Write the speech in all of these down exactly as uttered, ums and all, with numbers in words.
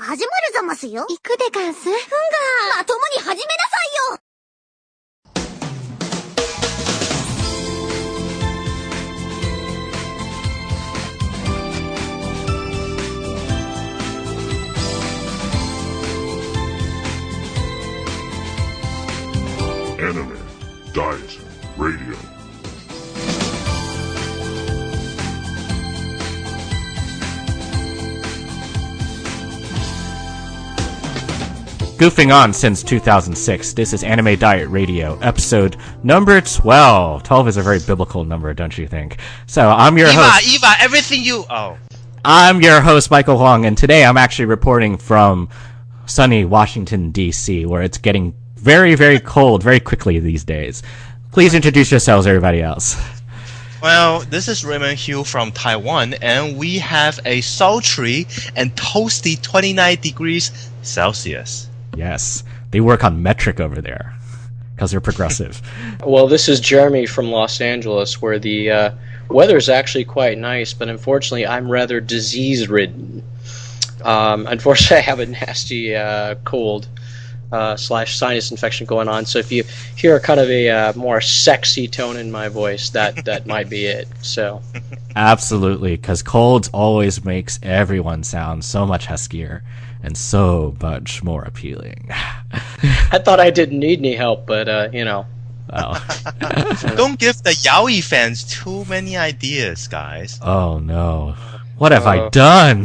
始まるざますよ。 行くでかんす。ふんが。 まともに始めなさいよ。 Anime Diet Radio. Goofing on since two thousand six, this is Anime Diet Radio, episode number twelve. twelve is a very biblical number, don't you think? So, I'm your Eva, host... Eva, everything you... Oh. I'm your host, Michael Huang, and today I'm actually reporting from sunny Washington, D C, where it's getting very, very cold very quickly these days. Please introduce yourselves, everybody else. Well, this is Raymond Hugh from Taiwan, and we have a sultry and toasty twenty-nine degrees Celsius. Yes, they work on metric over there, because they're progressive. Well, this is Jeremy from Los Angeles, where the uh, weather is actually quite nice, but unfortunately I'm rather disease-ridden. Um, unfortunately, I have a nasty uh, cold uh, slash sinus infection going on, so if you hear kind of a uh, more sexy tone in my voice, that, that might be it. So, Absolutely, because colds always makes everyone sound so much huskier and so much more appealing. I thought I didn't need any help, but, uh, you know. Oh. Don't give the Yaoi fans too many ideas, guys. Oh no. What have Uh. I done?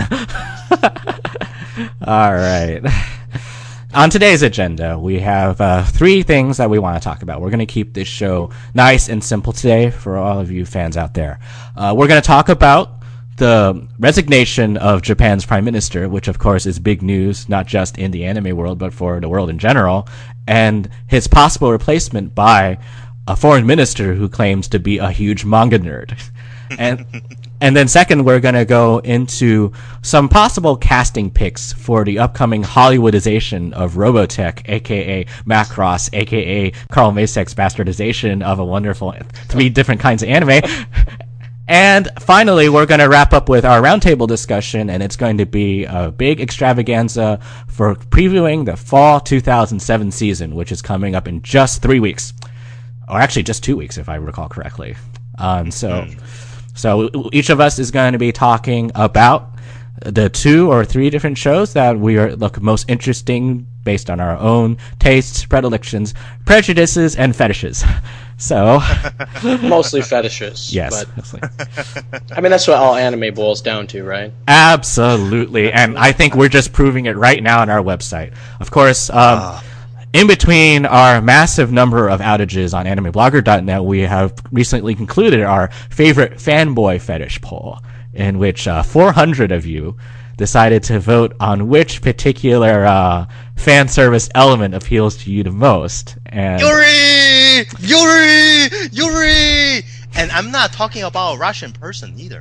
Alright. On today's agenda, we have uh, three things that we want to talk about. We're going to keep this show nice and simple today for all of you fans out there. Uh, we're going to talk about the resignation of Japan's prime minister, which of course is big news, not just in the anime world, but for the world in general, and his possible replacement by a foreign minister who claims to be a huge manga nerd. And and then second, we're going to go into some possible casting picks for the upcoming Hollywoodization of Robotech, aka Macross, aka Carl Masek's bastardization of a wonderful three different kinds of anime. And finally, we're going to wrap up with our roundtable discussion, and it's going to be a big extravaganza for previewing the fall two thousand seven season, which is coming up in just three weeks. Or actually, just two weeks, if I recall correctly. Um, so, mm. so each of us is going to be talking about the two or three different shows that we are look most interesting based on our own tastes, predilections, prejudices, and fetishes. So, Mostly fetishes. yes. But, I mean, that's what all anime boils down to, right? Absolutely, and I think we're just proving it right now on our website. Of course, um, Uh. in between our massive number of outages on anime blogger dot net, we have recently concluded our favorite fanboy fetish poll, in which uh, four hundred of you decided to vote on which particular uh, fan service element appeals to you the most. And Yuri! Yuri! Yuri! And I'm not talking about a Russian person either.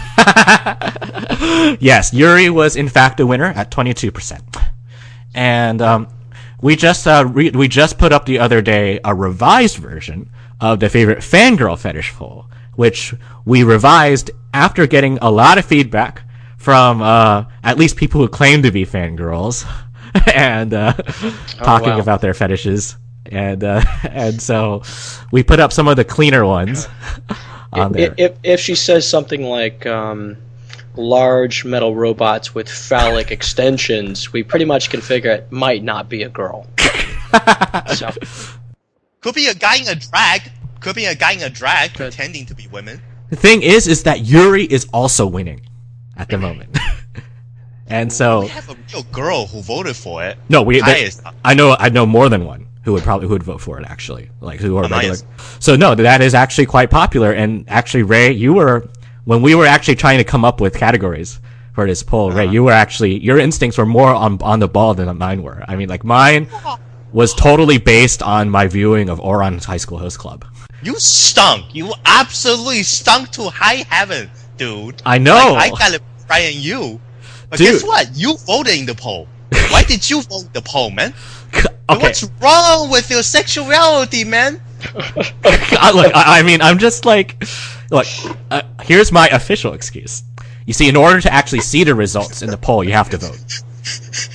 Yes, Yuri was in fact a winner at twenty-two percent. And um, we just uh, re- we just put up the other day a revised version of the favorite fangirl fetish poll, which we revised after getting a lot of feedback from uh, at least people who claim to be fangirls and uh, talking wow. about their fetishes. And uh, and so we put up some of the cleaner ones on there. If, if, if she says something like um, large metal robots with phallic extensions, we pretty much can figure it might not be a girl. So, Could be a guy in a drag. Could be a guy in a drag Good. pretending to be women. The thing is, is that Yuri is also winning at the moment. And so, We have a real girl who voted for it. no, we, there- Highest. I know, I know more than one who would probably, who would vote for it actually. Like, who are Oh, regular. nice. So no, that is actually quite popular. And actually, Ray, you were, when we were actually trying to come up with categories for this poll, Ray, you were actually, your instincts were more on, on the ball than mine were. I mean, like, mine was totally based on my viewing of Oran's High School Host Club. You stunk. You absolutely stunk to high heaven, dude. I know. Like, I gotta pray on you. But Dude. guess what? You voted in the poll. Why did you vote in the poll, man? Okay. What's wrong with your sexuality, man? I, look, I, I mean, I'm just like, look, uh, here's my official excuse. You see, in order to actually see the results in the poll, you have to vote.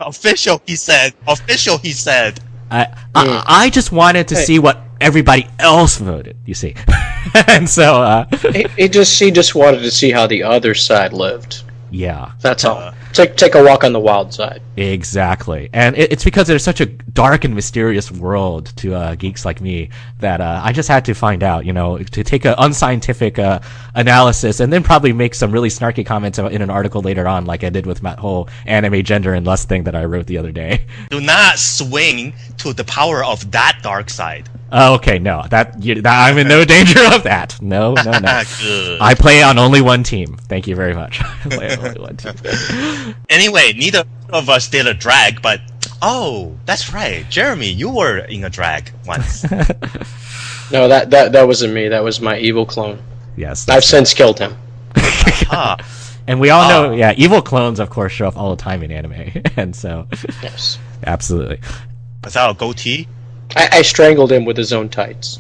Official, he said. Official, he said. I, I, I just wanted to Hey. see what everybody else voted, you see. And so, uh, he, he just he just wanted to see how the other side lived. yeah. That's all. Take take a walk on the wild side. Exactly, and it, it's because there's such a dark and mysterious world to uh, geeks like me that uh, I just had to find out, you know, to take an unscientific uh, analysis and then probably make some really snarky comments in an article later on, like I did with my whole anime gender and lust thing that I wrote the other day. Do not swing to the power of that dark side. Oh, okay, no, that, you, that I'm in no danger of that. No, no, no. Good. I play on only one team. Thank you very much. I play on only one team. Anyway, neither of us did a drag, but oh, that's right, Jeremy, you were in a drag once. No, that, that that wasn't me. That was my evil clone. Yes. I've since killed him. Ah, And we all know, Oh. yeah, evil clones, of course, show up all the time in anime. And so, Yes. absolutely. without a goatee. I, I strangled him with his own tights.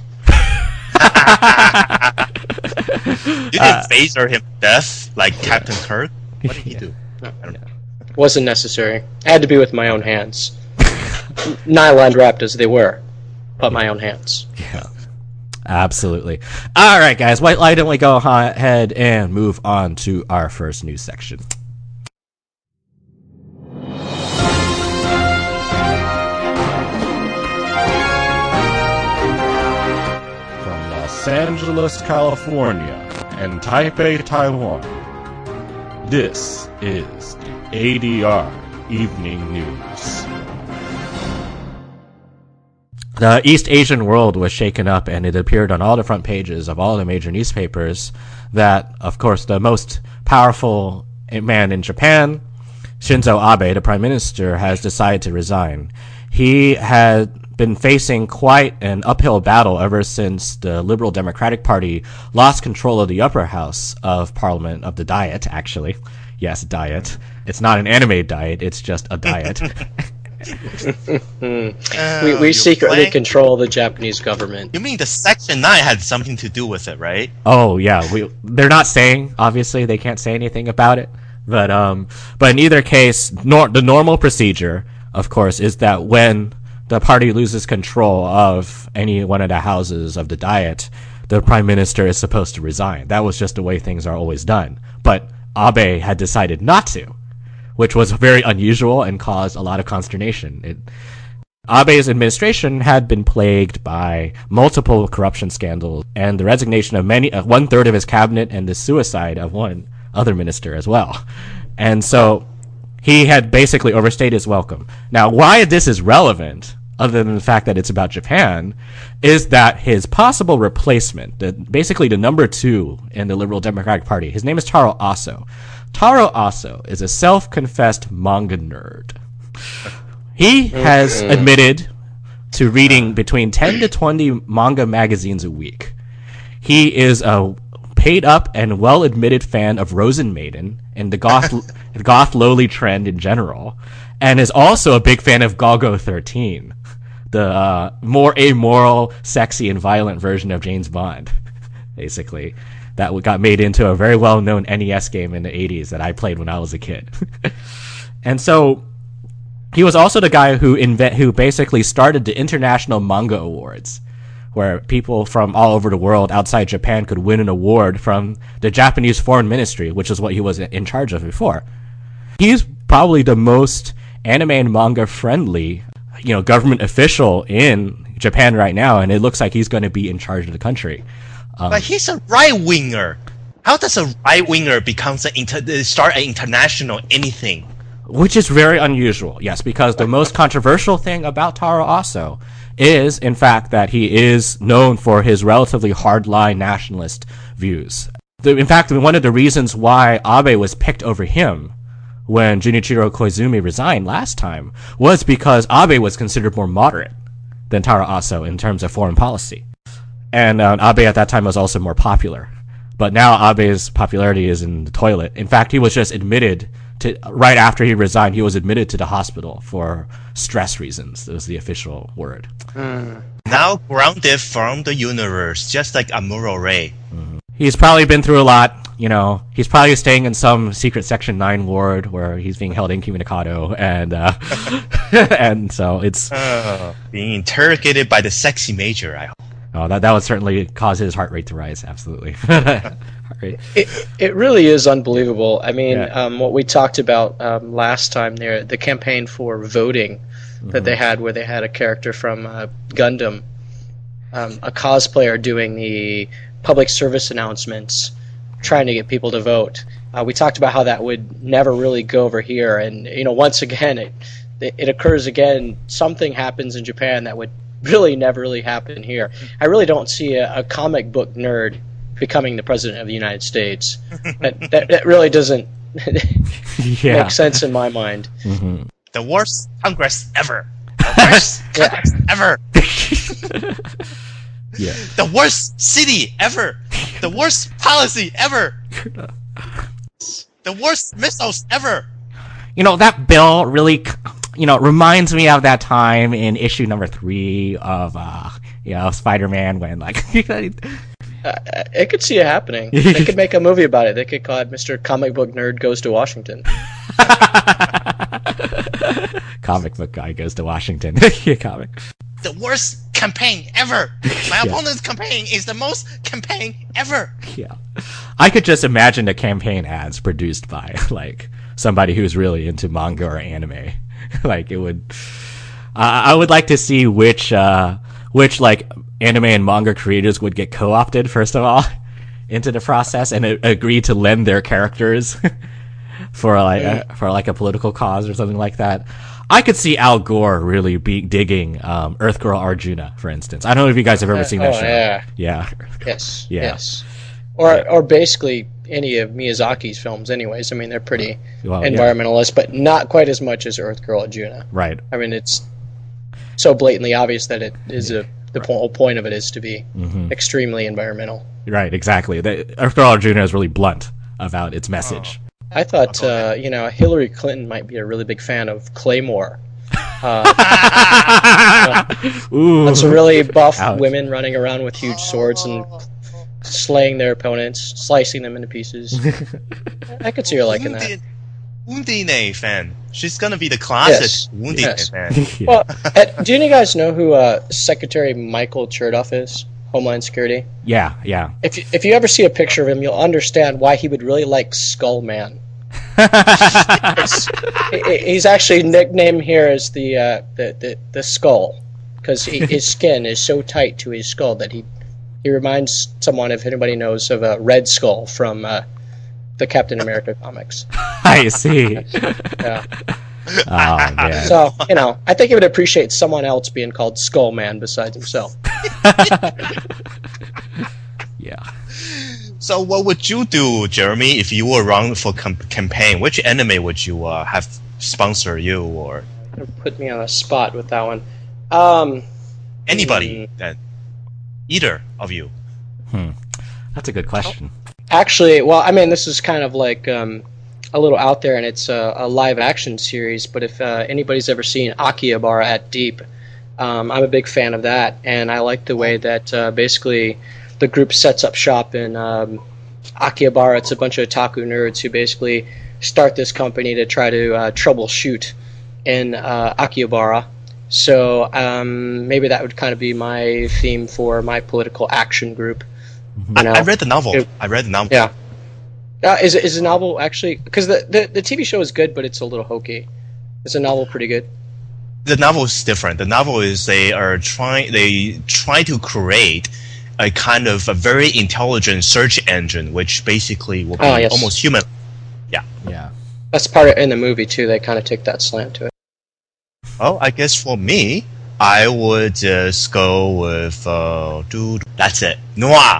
You didn't phaser him to death like Captain Kirk. What did he do? I don't know. Wasn't necessary. I had to be with my own hands. Nylon wrapped as they were, but my own hands. Yeah. Absolutely. All right, guys, why, why don't we go ahead and move on to our first news section? From Los Angeles, California, and Taipei, Taiwan, this is the A D R Evening News. The East Asian world was shaken up, and it appeared on all the front pages of all the major newspapers that, of course, the most powerful man in Japan, Shinzo Abe, the prime minister, has decided to resign. He had been facing quite an uphill battle ever since the Liberal Democratic Party lost control of the upper house of parliament, of the Diet, actually. Yes, Diet. It's not an anime diet, it's just a diet. We, Oh, we you secretly playing- control the Japanese government. You mean the Section nine had something to do with it, right? Oh yeah, we they're not saying, obviously they can't say anything about it, but um but in either case, nor, the normal procedure, of course, is that when the party loses control of any one of the houses of the Diet, the prime minister is supposed to resign. That was just the way things are always done. But Abe had decided not to, which was very unusual and caused a lot of consternation. It, Abe's administration had been plagued by multiple corruption scandals and the resignation of many, uh, one third of his cabinet and the suicide of one other minister as well. And so he had basically overstayed his welcome. Now, why this is relevant, other than the fact that it's about Japan, is that his possible replacement, the, basically the number two in the Liberal Democratic Party, his name is Taro Aso. Taro Aso is a self-confessed manga nerd. He has admitted to reading between ten to twenty manga magazines a week. He is a paid up and well admitted fan of Rosen Maiden and the goth goth lowly trend in general, and is also a big fan of Golgo thirteen, the uh, more amoral, sexy, and violent version of James Bond, basically, that got made into a very well known N E S game in the eighties that I played when I was a kid. And so he was also the guy who invent who basically started the International Manga Awards, where people from all over the world outside Japan could win an award from the Japanese Foreign Ministry, which is what he was in charge of before. He's probably the most anime and manga friendly, you know, government official in Japan right now, and it looks like he's going to be in charge of the country. Um, But he's a right winger. How does a right winger become an inter- start an international anything? Which is very unusual, yes, because the most controversial thing about Taro Aso is, in fact, that he is known for his relatively hardline nationalist views. The, in fact, one of the reasons why Abe was picked over him when Junichiro Koizumi resigned last time was because Abe was considered more moderate than Taro Aso in terms of foreign policy. And uh, Abe at that time was also more popular. But now Abe's popularity is in the toilet. In fact, he was just admitted to, right after he resigned, he was admitted to the hospital for stress reasons. That was the official word. Now grounded from the universe, just like Amuro Ray. He's probably been through a lot. you know, he's probably staying in some secret Section nine ward where he's being held incommunicado, and uh, and so it's uh, being interrogated by the sexy major. I hope. Oh, that that would certainly cause his heart rate to rise. Absolutely. Heart rate. It it really is unbelievable. I mean, Yeah. um, what we talked about um, last time there, the campaign for voting that they had, where they had a character from uh, Gundam, um, a cosplayer doing the public service announcements, trying to get people to vote. Uh, we talked about how that would never really go over here, and you know, once again, it it, it occurs again. Something happens in Japan that would really never really happen here. I really don't see a, a comic book nerd becoming the president of the United States. that, that that really doesn't Yeah. make sense in my mind. The worst Congress ever. The worst Congress ever. Yeah. The worst city ever. The worst policy ever. The worst missiles ever. You know, that bill really, you know, reminds me of that time in issue number three of, uh, you know, Spider-Man when, like, I, I could see it happening. They could make a movie about it. They could call it Mister Comic Book Nerd Goes to Washington. comic book guy goes to Washington. Yeah, comic. The worst campaign ever. My Yeah. opponent's campaign is the most campaign ever. Yeah. I could just imagine the campaign ads produced by, like, somebody who's really into manga or anime. Like, it would... Uh, I would like to see which, uh, which, like, anime and manga creators would get co-opted, first of all, into the process, and a- agree to lend their characters for, like, a, for, like, a political cause or something like that. I could see Al Gore really be digging um, Earth Girl Arjuna, for instance. I don't know if you guys have ever seen that oh, show. yeah. Yeah. Yes. Yeah. Yes. Or or basically any of Miyazaki's films, anyways. I mean, they're pretty Well, yeah. environmentalist, but not quite as much as Earth Girl Arjuna. Right. I mean, it's so blatantly obvious that it is a the po- whole point of it is to be Mm-hmm. extremely environmental. Right, exactly. The, Earth Girl Arjuna is really blunt about its message. I thought, uh, you know, Hillary Clinton might be a really big fan of Claymore. Ooh. Lots of really buff Ouch. women running around with huge swords and slaying their opponents, slicing them into pieces. I could see her liking that. Wounded, Woundine fan. She's gonna be the classic Yes. Woundine Yes. fan. Yeah. Well, uh, do you guys know who uh, Secretary Michael Chertoff is? Homeland Security. yeah, yeah. If you, if you ever see a picture of him, you'll understand why he would really like Skull Man. It's- he- he's actually nicknamed here as the uh, the, the the skull because his skin is so tight to his skull that he he reminds someone, if anybody knows, of a Red Skull from uh, the Captain America comics. I see. Yeah. Oh, man. So you know, I think he would appreciate someone else being called Skull Man besides himself. Yeah. So what would you do, Jeremy, if you were running for com- campaign? Which anime would you uh, have sponsor you or Put me on a spot with that one. Um, anybody that either of you? That's a good question. Actually, well, I mean, this is kind of like um, a little out there, and it's a, a live-action series. But if uh, anybody's ever seen Akihabara at Deep, um, I'm a big fan of that, and I like the way that uh, basically the group sets up shop in um, Akihabara. It's a bunch of otaku nerds who basically start this company to try to uh, troubleshoot in uh, Akihabara. So um, maybe that would kind of be my theme for my political action group. You know? I read the novel. It- I read the novel. Yeah. Uh, is is the novel actually? Because the, the the T V show is good, but it's a little hokey. Is the novel pretty good? The novel is different. The novel is they are trying. They try to create a kind of a very intelligent search engine, which basically will be Oh, yes. almost human. Yeah. That's part of in the movie too. They kind of take that slant to it. Well, I guess for me, I would just go with uh, dude. That's it, Noir.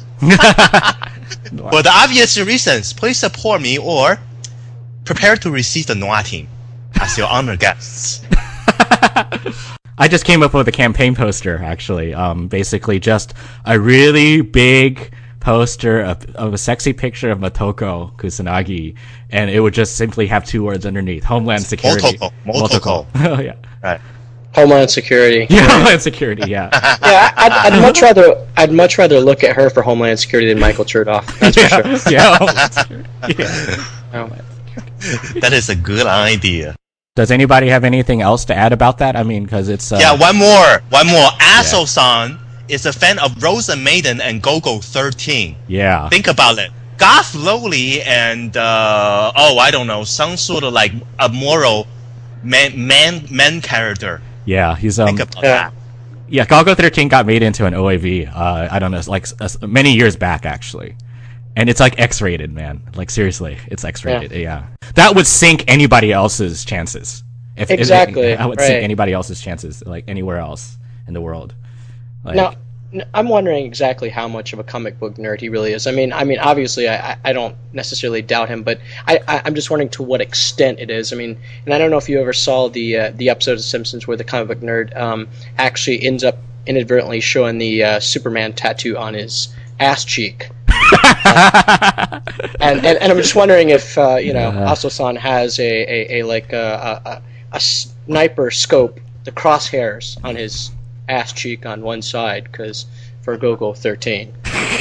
For the obvious reasons, please support me or prepare to receive the Noir team as your honored guests. I just came up with a campaign poster, actually. Um, basically just a really big poster of, of a sexy picture of Motoko Kusanagi, and it would just simply have two words underneath: Homeland Security. Motoko. Motoko. Oh, yeah. Right. Homeland Security. Yeah, Homeland Security. Yeah. Yeah, I'd, I'd much rather I'd much rather look at her for Homeland Security than Michael Chertoff. That's yeah, for sure. Yeah. Homeland Security. Yeah. Oh. That is a good idea. Does anybody have anything else to add about that? I mean, because it's uh, Yeah, one more. One more. Aso-san is a fan of Rosa Maiden and Go-Go thirteen. yeah, Think about it. Garth Lowley and, uh, oh, I don't know, some sort of like a moral man, man, man character. yeah. He's um, Think about Yeah. that. yeah. Golgo thirteen got made into an O A V. Uh, I don't know, like uh, many years back actually, and it's like X-rated, man. Like seriously, it's X-rated. Yeah, that would sink anybody else's chances. If, Exactly, if, if, I would right. sink anybody else's chances, like anywhere else in the world. Like, Now, n- I'm wondering exactly how much of a comic book nerd he really is. I mean, I mean, obviously, I, I- I don't necessarily doubt him, but I, I, I'm just wondering to what extent it is. I mean, and I don't know if you ever saw the uh, the episode of Simpsons where the comic book nerd um, actually ends up inadvertently showing the uh, Superman tattoo on his ass cheek. uh, and, and and I'm just wondering if uh, you know Yeah. Aso-san has a, a, a like a, a, a sniper scope, the crosshairs on his ass cheek on one side, because for Go-Go thirteen.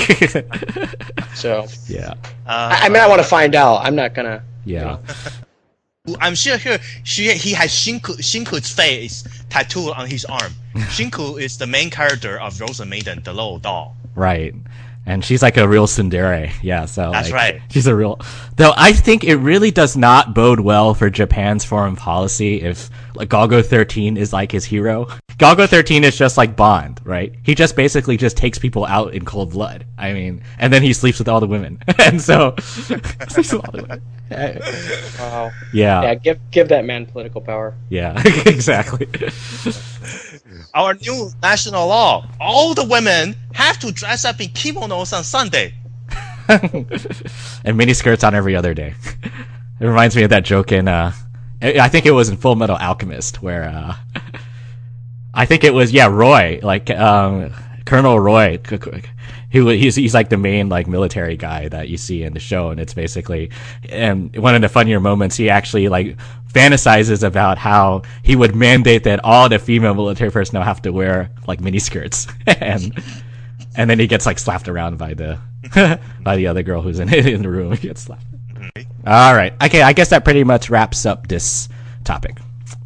So yeah, Uh, I, I mean, I want to find out. I'm not gonna. yeah. I'm sure here she, he has Shinku, Shinku's face tattooed on his arm. Shinku is the main character of Rosa Maiden, the little doll. Right. And she's like a real tsundere. Yeah, so That's like, right. She's a real. Though I think it really does not bode well for Japan's foreign policy if like Golgo thirteen is like his hero. Golgo thirteen is just like Bond, right? He just basically just takes people out in cold blood. I mean, and then he sleeps with all the women, and so sleeps with all the women. Wow. Yeah, Yeah, give give that man political power. yeah, exactly. Our new national law: all the women have to dress up in kimonos on Sunday. And mini skirts on every other day. It reminds me of that joke in, uh, I I think it was in Full Metal Alchemist, where, uh, I think it was, yeah, Roy, like, um, Colonel Roy, he wa- he's, he's like the main, like, military guy that you see in the show, and it's basically, and one of the funnier moments, he actually, like, fantasizes about how he would mandate that all the female military personnel have to wear, like, mini skirts, and, and then he gets, like, slapped around by the, by the other girl who's in, in the room, he gets slapped. All right. Okay, I guess that pretty much wraps up this topic.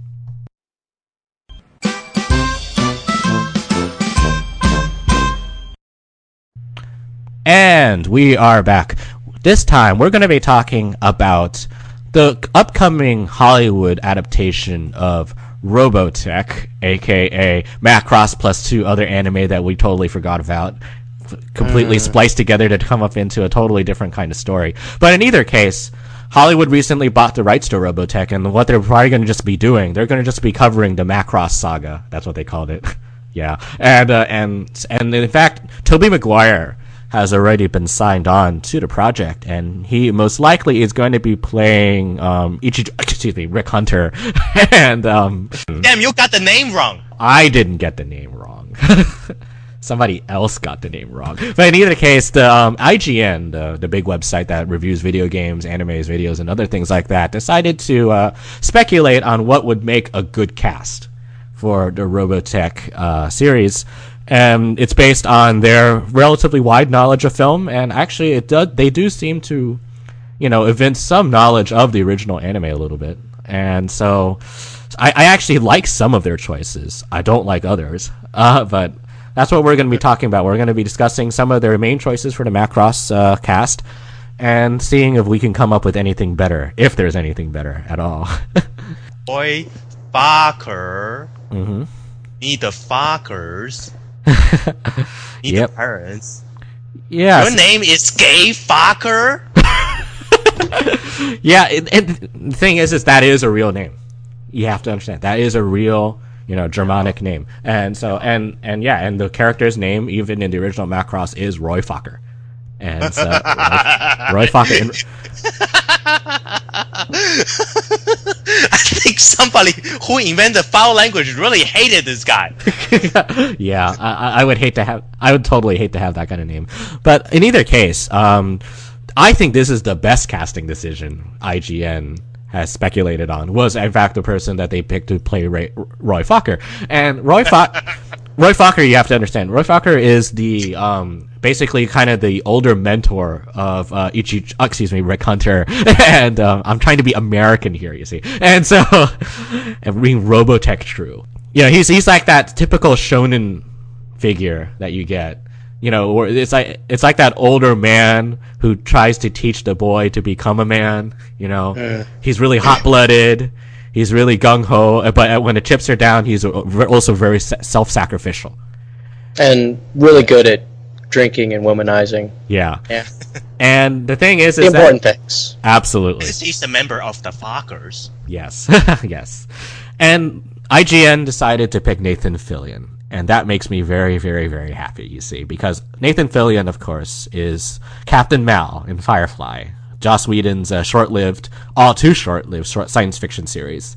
And we are back. This time, we're going to be talking about the upcoming Hollywood adaptation of Robotech, aka Macross plus two other anime that we totally forgot about, completely spliced together to come up into a totally different kind of story. But in either case, Hollywood recently bought the rights to Robotech, and what they're probably going to just be doing, they're going to just be covering the Macross saga. That's what they called it. Yeah, and uh, and and in fact, Tobey Maguire has already been signed on to the project, and he most likely is going to be playing um, Ichi, excuse me, Rick Hunter, and um, Damn, you got the name wrong. I didn't get the name wrong. Somebody else got the name wrong. But in either case, the um, I G N, the, the big website that reviews video games, animes, videos, and other things like that, decided to uh, speculate on what would make a good cast for the Robotech uh, series. And it's based on their relatively wide knowledge of film, and actually, it does. They do seem to, you know, evince some knowledge of the original anime a little bit. And so, I, I actually like some of their choices. I don't like others, uh, but that's what we're going to be talking about. We're going to be discussing some of their main choices for the Macross uh, cast, and seeing if we can come up with anything better, if there's anything better at all. Boy, fucker. Mm-hmm. Need the fuckers. Need Yep. the parents. Yeah. Your name is Gay Fucker? Yeah, it, it, the thing is, is that is a real name. You have to understand that is a real, you know, Germanic name, and so and and yeah, and the character's name, even in the original Macross, is Roy Fokker, and so Roy, Roy Fokker. I think somebody who invented foul language really hated this guy. Yeah, I, I would hate to have. I would totally hate to have that kind of name. But in either case, um, I think this is the best casting decision I G N has speculated on was in fact the person that they picked to play Ray, Roy Fokker. And Roy Fokker, Roy Fokker, you have to understand, Roy Fokker is the um, basically kind of the older mentor of uh, Ichi, uh, excuse me, Rick Hunter. And um, I'm trying to be American here, you see. And so, and being Robotech true. You know, he's he's like that typical shonen figure that you get. You know, or it's like it's like that older man who tries to teach the boy to become a man. You know, uh, he's really hot blooded, he's really gung ho, but when the chips are down, he's also very self-sacrificial and really good at drinking and womanizing. Yeah, yeah. And the thing is, the is important that, things. Absolutely, he's a member of the Fockers. Yes, yes. And I G N decided to pick Nathan Fillion. And that makes me very, very, very happy, you see, because Nathan Fillion, of course, is Captain Mal in Firefly, Joss Whedon's uh, short-lived, all too short-lived short science fiction series,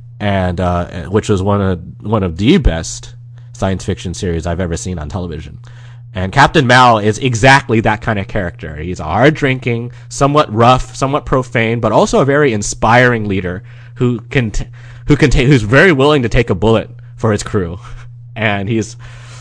and uh, which was one of one of the best science fiction series I've ever seen on television. And Captain Mal is exactly that kind of character. He's a hard-drinking, somewhat rough, somewhat profane, but also a very inspiring leader who can t- who can ta- who's very willing to take a bullet for his crew. And he's,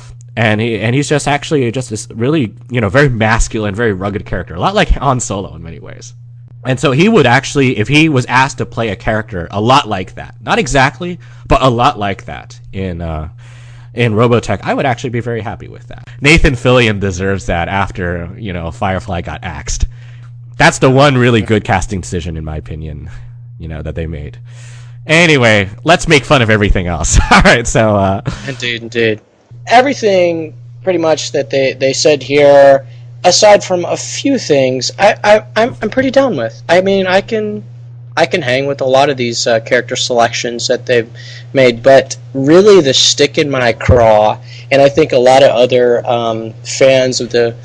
and he, and he's just actually just this really, you know, very masculine, very rugged character, a lot like Han Solo in many ways. And so he would actually, if he was asked to play a character a lot like that, not exactly, but a lot like that in, uh, in Robotech, I would actually be very happy with that. Nathan Fillion deserves that after, you know, Firefly got axed. That's the one really good casting decision, in my opinion, you know, that they made. Anyway, let's make fun of everything else. All right, so... Uh... Indeed, indeed. Everything, pretty much, that they, they said here, aside from a few things, I, I, I'm I'm pretty down with. I mean, I can I can hang with a lot of these uh, character selections that they've made, but really the stick in my craw, and I think a lot of other um, fans of the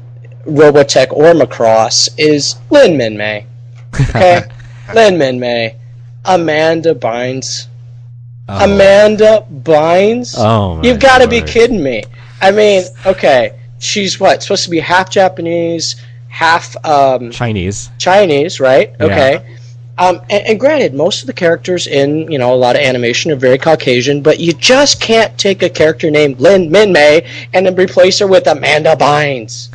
Robotech or Macross, is Lin Min-Mei. Okay? Lin Min-Mei. Amanda Bynes. Oh. Amanda Bynes? Oh, my You've got to be Lord. kidding me. I mean, okay, she's what? Supposed to be half Japanese, half um, Chinese. Chinese, right? Yeah. Okay. Um, and, and granted, most of the characters in, you know, a lot of animation are very Caucasian, but you just can't take a character named Lin Min-Mei and then replace her with Amanda Bynes.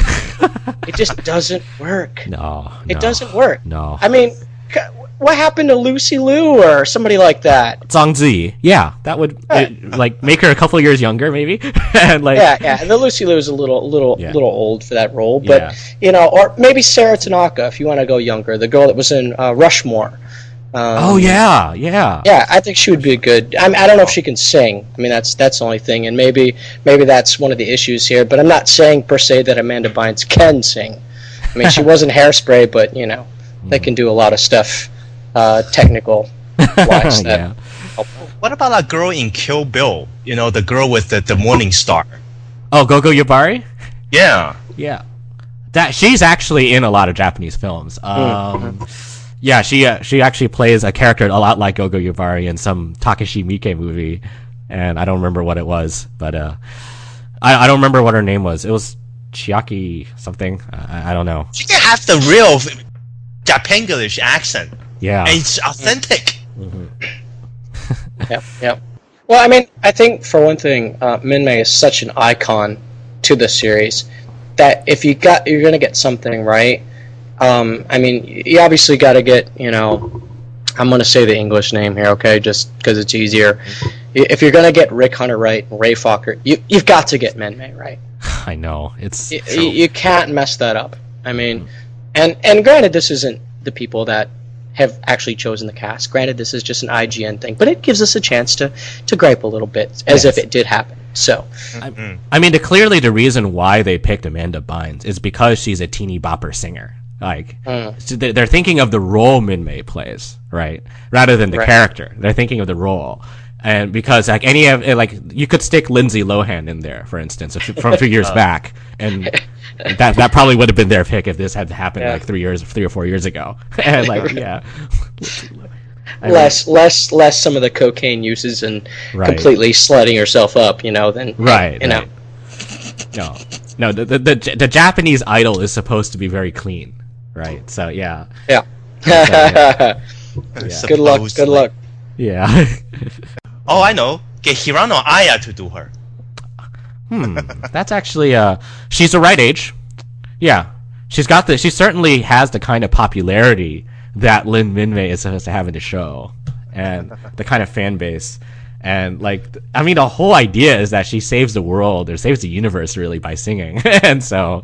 It just doesn't work. No, It no, doesn't work. No. I mean, what happened to Lucy Liu or somebody like that? Zhang Zi. Yeah, that would it, like make her a couple years younger, maybe. And like, yeah, yeah. The Lucy Liu is a little, little, Yeah. little old for that role, but Yeah. you know, or maybe Sarah Tanaka if you want to go younger, the girl that was in uh, Rushmore. Um, oh yeah, yeah, Yeah, I think she would be good. I, mean, I don't know if she can sing. I mean, that's that's the only thing, and maybe maybe that's one of the issues here. But I'm not saying per se that Amanda Bynes can sing. I mean, she wasn't Hairspray, but you know, they can do a lot of stuff, uh, technical wise. yeah. What about that girl in Kill Bill? You know, the girl with the, the Morning Star. Oh, Gogo Yubari. Yeah. Yeah, that she's actually in a lot of Japanese films. Um, yeah, she uh, she actually plays a character a lot like Gogo Yubari in some Takashi Miike movie, and I don't remember what it was, but uh, I I don't remember what her name was. It was Chiaki something. I, I don't know. She can have the real Japanglish accent. Yeah, And it's authentic. Yep, yep. Well, I mean, I think for one thing, uh, Min-Mei is such an icon to the series that if you got, you're gonna get something right. Um, I mean, you obviously got to get, you know, I'm gonna say the English name here, okay, just because it's easier. If you're gonna get Rick Hunter right and Ray Fokker, you you've got to get Min-Mei right. I know it's You, you, you can't mess that up. I mean, and and granted, this isn't the people that have actually chosen the cast. Granted, this is just an I G N thing, but it gives us a chance to, to gripe a little bit, as Yes. if it did happen. So, I mean, the, clearly the reason why they picked Amanda Bynes is because she's a teeny bopper singer. Like, Mm. so they- they're thinking of the role Min-Mei plays, right? Rather than the Right. character. They're thinking of the role. And because, like, any of, like, you could stick Lindsay Lohan in there, for instance, a few- from a few years back, and that that probably would have been their pick if this had happened, Yeah. like, three years, three or four years ago. And, like, yeah. I mean, less less less some of the cocaine uses and Right. completely slutting herself up, you know, than Right, you know. right. No, no. The, the the the Japanese idol is supposed to be very clean, right? So yeah, Yeah. yeah. Good luck. Good Supposedly. luck. Yeah. Oh, I know. Get Hirano Aya to do her. Hmm. That's actually uh she's the right age. Yeah. She's got the she certainly has the kind of popularity that Lin Minmay is supposed to have in the show. And the kind of fan base. And like I mean the whole idea is that she saves the world or saves the universe really by singing. And so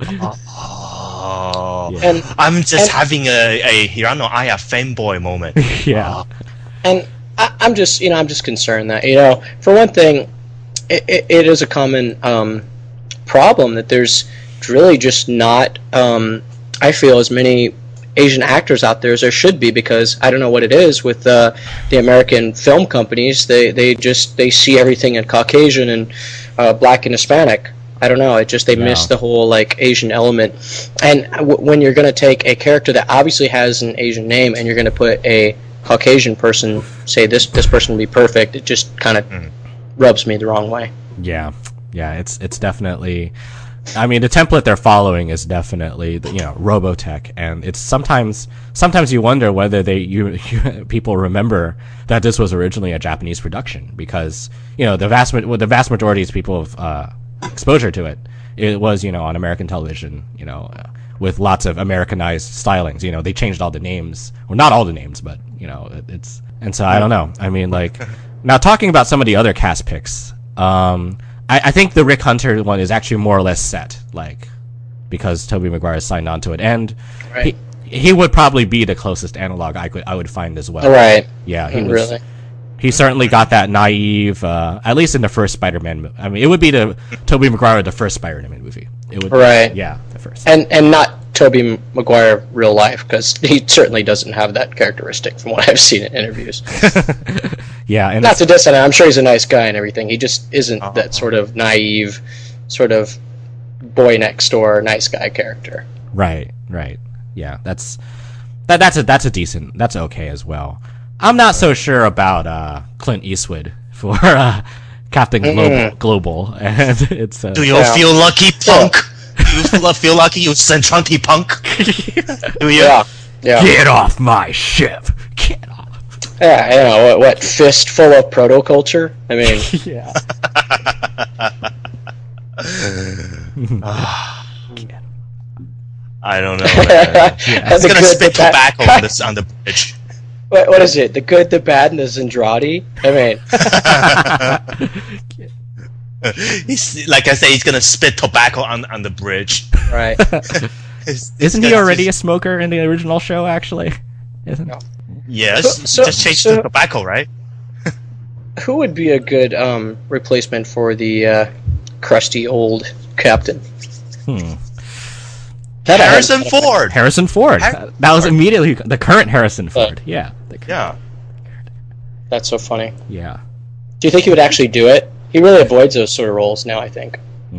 Oh, Yeah. And I'm just and- having a, a Hirano Aya fanboy moment. yeah. And I, I'm just, you know, I'm just concerned that, you know, for one thing, it, it, it is a common um, problem that there's really just not, um, I feel, as many Asian actors out there as there should be, because I don't know what it is with uh, the American film companies. They they just they see everything in Caucasian and uh, Black and Hispanic. I don't know. It just they Yeah. miss the whole like Asian element. And w- when you're going to take a character that obviously has an Asian name and you're going to put a Caucasian person, say this this person will be perfect, it just kind of rubs me the wrong way. Yeah, yeah, it's it's definitely. I mean, the template they're following is definitely the, you know Robotech, and it's sometimes sometimes you wonder whether they you, you people remember that this was originally a Japanese production, because you know the vast ma- well, the vast majority of people of uh, exposure to it it was you know on American television, you know uh, with lots of Americanized stylings. You know they changed all the names, well not all the names, but you know it, it's and so I don't know. I mean like now talking about some of the other cast picks. Um, I, I think the Rick Hunter one is actually more or less set, like, because Tobey Maguire signed on to it, and Right. he, he would probably be the closest analog I could I would find as well. All right. Yeah, he was, Really? he certainly got that naive, uh, at least in the first Spider-Man movie. I mean, it would be the Tobey Maguire the first Spider-Man movie. It would, Right. Yeah, the first. And and not Tobey Maguire real life, because he certainly doesn't have that characteristic from what I've seen in interviews. yeah, and Not it's, to diss him, I'm sure he's a nice guy and everything. He just isn't that sort of naive, sort of boy next door nice guy character. right, right. Yeah, that's that. That's a that's a decent. That's okay as well. I'm not so sure about uh, Clint Eastwood for uh, Captain Global, Global, and it's uh, Do you Yeah. feel lucky, punk? Do you feel, feel lucky, you Centranti punk? Do you? Yeah. Yeah. get off my ship. Get off. Yeah, you know, what, what fist full of proto-culture? I mean, Yeah. I don't know. Man. that's It's a gonna good, spit the bad- tobacco on this on the bridge. what, what is it? The good, the bad, and the Zendrati? I mean, He's like I say, he's gonna spit tobacco on on the bridge. right. It's- it's Isn't he gonna already a just- smoker in the original show? Actually, isn't? No. Yes, So- so- just change so- the tobacco, right? Who would be a good um, replacement for the uh, crusty old captain? Hmm. That I Harrison hadn't- Ford. Harrison Ford. Har- that was immediately the current Harrison Ford. Yeah. The, Yeah. That's so funny. yeah. Do you think he would actually do it? He really avoids those sort of roles now, I think.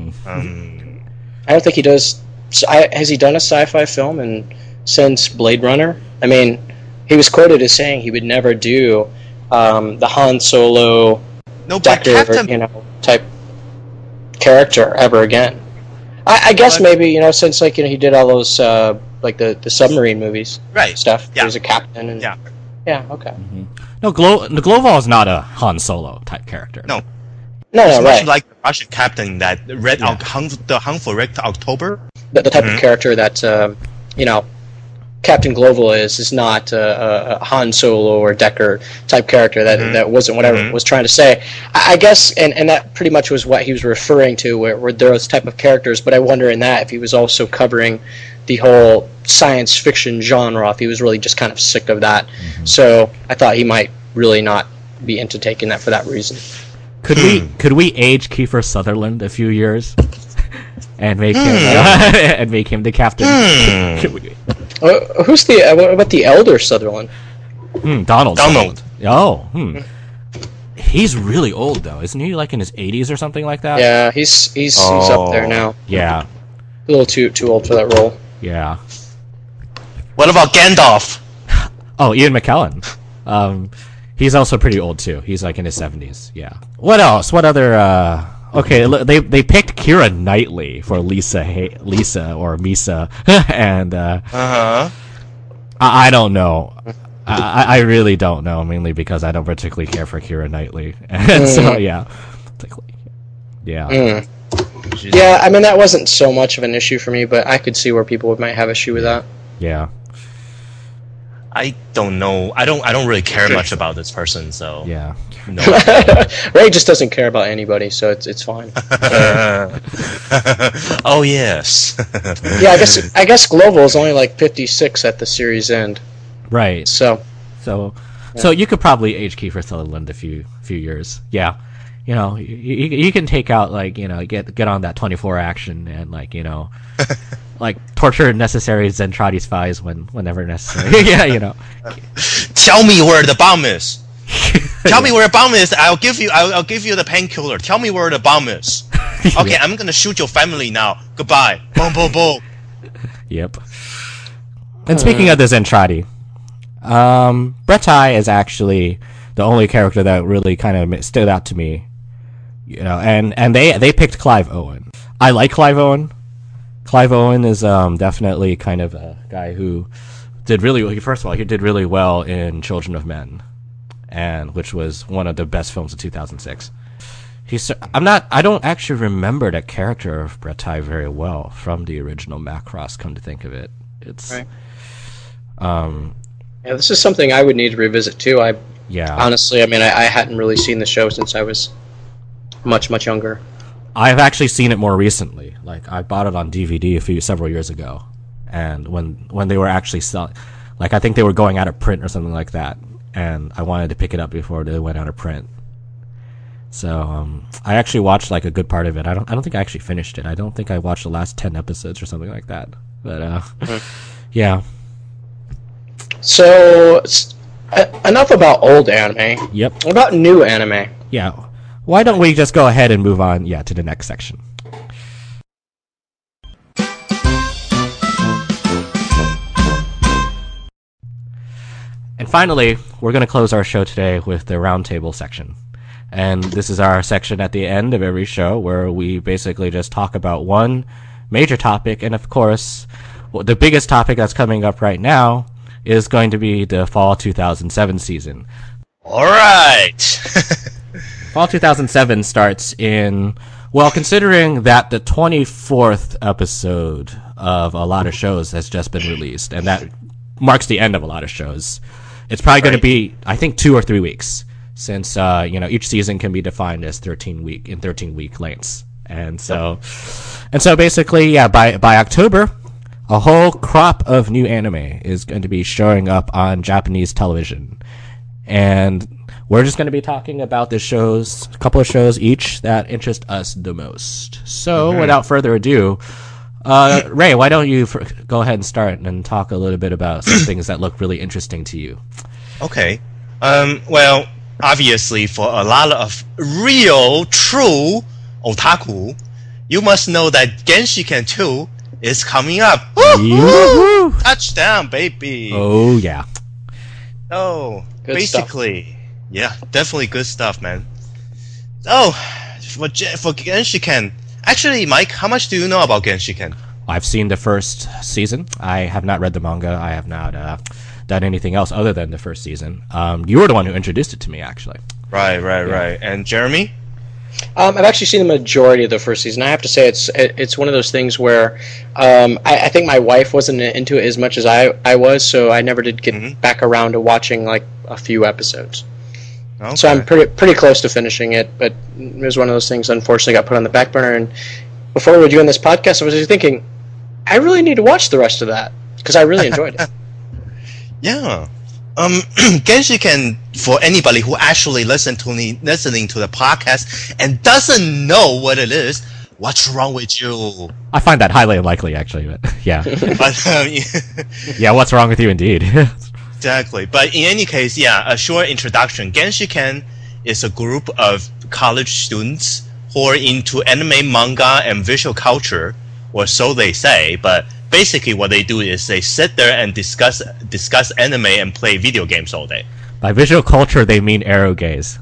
Um, I don't think he does. So I, has he done a sci-fi film and since Blade Runner? I mean, he was quoted as saying he would never do um, the Han Solo, no, but Deckard, Captain. you know, type character ever again. I, I guess But- maybe you know since like you know he did all those uh, like the, the submarine movies Right. stuff. Yeah. He was a captain and Yeah. yeah okay. No, Glo- the Gloval is not a Han Solo type character. No. No, It's no, much right. like the Russian captain that read Yeah. out hung, the Hung for Red October. the, the type Mhm. of character that um, you know Captain Gloval is is not uh, a, a Han Solo or Deckard type character. That Mhm. that wasn't what I Mhm. was trying to say. I, I guess, and, and that pretty much was what he was referring to, where, where those type of characters. But I wonder in that if he was also covering the whole science fiction genre. If he was really just kind of sick of that. So I thought he might really not be into taking that for that reason. Could we could we age Kiefer Sutherland a few years and make him Hmm. and make him the captain? Hmm. Could we- Uh, who's the? Uh, what about the elder Sutherland? Hmm, Donald. Donald. Sutherland. Oh, hmm. He's really old though, isn't he? Like in his eighties or something like that. Yeah, he's he's he's up there Oh. now. Yeah. A little too too old for that role. Yeah. What about Gandalf? Oh, Ian McKellen. Um, he's also pretty old too. He's like in his seventies. Yeah. What else? What other? Uh, okay, look, they they picked Keira Knightley for Lisa, Hay- Lisa or Misa, and uh, Uh huh. I, I don't know. I, I really don't know, mainly because I don't particularly care for Keira Knightley, and mm. so yeah, yeah, mm. yeah. I mean, that wasn't so much of an issue for me, but I could see where people might have issue with that. Yeah. I don't know. I don't. I don't really care much about this person. So yeah. No. Ray just doesn't care about anybody, so it's it's fine. Oh yes. Yeah, I guess I guess Global is only like fifty-six at the series end. Right. So. So. Yeah. So you could probably age Kiefer Sutherland a few few years. Yeah. You know, you, you, you can take out like you know get get on that twenty-four action and like you know. Like torture necessary Zentradi spies when whenever necessary. Yeah, you know. Tell me where the bomb is. Tell me where the bomb is. I'll give you. I'll, I'll give you the painkiller. Tell me where the bomb is. Okay, yeah. I'm gonna shoot your family now. Goodbye. Boom, boom, boom. Yep. And speaking uh, of the Zentradi, um, Bretai is actually the only character that really kind of stood out to me. You know, and and they they picked Clive Owen. I like Clive Owen. Clive Owen is um, definitely kind of a guy who did really well. First of all, he did really well in Children of Men, and which was one of the best films of two thousand six. He's I'm not I don't actually remember that character of Bretai very well from the original Macross. Come to think of it, it's right. um yeah. This is something I would need to revisit too. I yeah honestly, I mean, I, I hadn't really seen the show since I was much much younger. I've actually seen it more recently. Like I bought it on D V D a few several years ago, and when when they were actually selling, like I think they were going out of print or something like that, and I wanted to pick it up before they went out of print. So um, I actually watched like a good part of it. I don't I don't think I actually finished it. I don't think I watched the last ten episodes or something like that. But uh, mm-hmm. yeah. So uh, enough about old anime. Yep. What about new anime? Yeah. Why don't we just go ahead and move on, yeah, to the next section. And finally, we're going to close our show today with the roundtable section. And this is our section at the end of every show where we basically just talk about one major topic. And of course, well, the biggest topic that's coming up right now is going to be the fall two thousand seven season. All right. Fall two thousand seven starts in, well, considering that the twenty-fourth episode of a lot of shows has just been released, and that marks the end of a lot of shows, it's probably right. going to be, I think, two or three weeks, since, uh, you know, each season can be defined as thirteen week, in thirteen week lengths. And so, and so basically, yeah, by, by October, a whole crop of new anime is going to be showing up on Japanese television. And we're just going to be talking about the shows, a couple of shows each that interest us the most. So, mm-hmm. without further ado, uh, Ray, why don't you f- go ahead and start and talk a little bit about some things that look really interesting to you? Okay. Um, well, obviously, for a lot of real, true otaku, you must know that Genshiken two is coming up. Woo-hoo! Touchdown, baby! Oh, yeah. Oh, good basically... Stuff. Yeah, definitely good stuff, man. Oh, for for Genshiken, actually, Mike, how much do you know about Genshiken? I've seen the first season. I have not read the manga. I have not uh, done anything else other than the first season. Um, you were the one who introduced it to me, actually. Right, right, yeah. right. And Jeremy? Um, I've actually seen the majority of the first season. I have to say, it's it's one of those things where um, I, I think my wife wasn't into it as much as I, I was, so I never did get mm-hmm. back around to watching like a few episodes. Okay. So I'm pretty pretty close to finishing it, but it was one of those things, unfortunately, got put on the back burner. And before we were doing this podcast, I was just thinking, I really need to watch the rest of that, because I really enjoyed it. Yeah. Um, Genshiken, for anybody who actually listen to me, listening to the podcast and doesn't know what it is, what's wrong with you? I find that highly unlikely, actually, but yeah. but, um, yeah, what's wrong with you, indeed? Exactly. But in any case, yeah, a short introduction. Genshiken is a group of college students who are into anime, manga, and visual culture, or so they say. But basically what they do is they sit there and discuss discuss anime and play video games all day. By visual culture, they mean arrow gaze.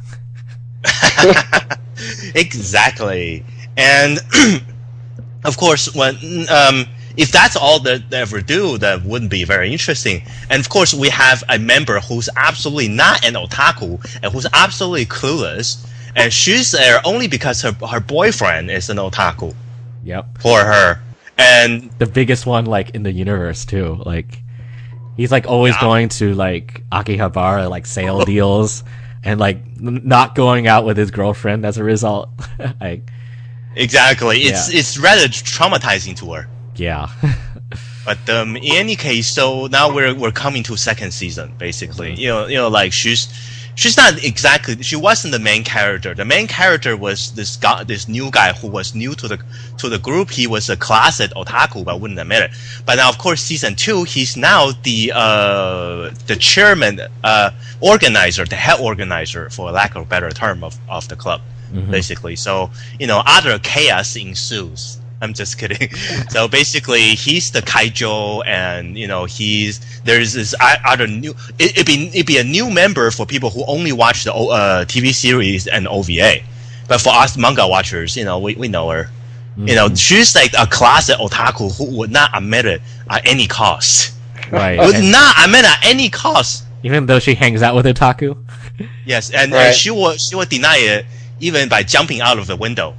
Exactly. And, of course, when um, if that's all that they ever do, that wouldn't be very interesting. And of course, we have a member who's absolutely not an otaku and who's absolutely clueless, and she's there only because her her boyfriend is an otaku Yep. for her. And The biggest one, like, in the universe, too. Like, he's, like, always Yeah. going to, like, Akihabara, like, sale deals, and, like, n- not going out with his girlfriend as a result. Like, exactly, it's Yeah. it's rather traumatizing to her. yeah. But um, in any case, so now we're we're coming to second season, basically. You know, you know, like she's she's not exactly she wasn't the main character. The main character was this guy, this new guy who was new to the to the group. He was a closet otaku, but wouldn't admit it. But now, of course, season two, he's now the uh the chairman, uh organizer, the head organizer, for lack of a better term, of of the club, basically. So you know, other chaos ensues. I'm just kidding. So basically, he's the kaijo, and you know, he's there's this o- other new. It, it'd be it'd be a new member for people who only watch the O- uh, T V series and O V A, but for us manga watchers, you know, we we know her. You know, she's like a closet otaku who would not admit it at any cost. Right. Would And not admit at any cost. even though she hangs out with otaku. Yes, and, Right. and she will she will deny it even by jumping out of the window.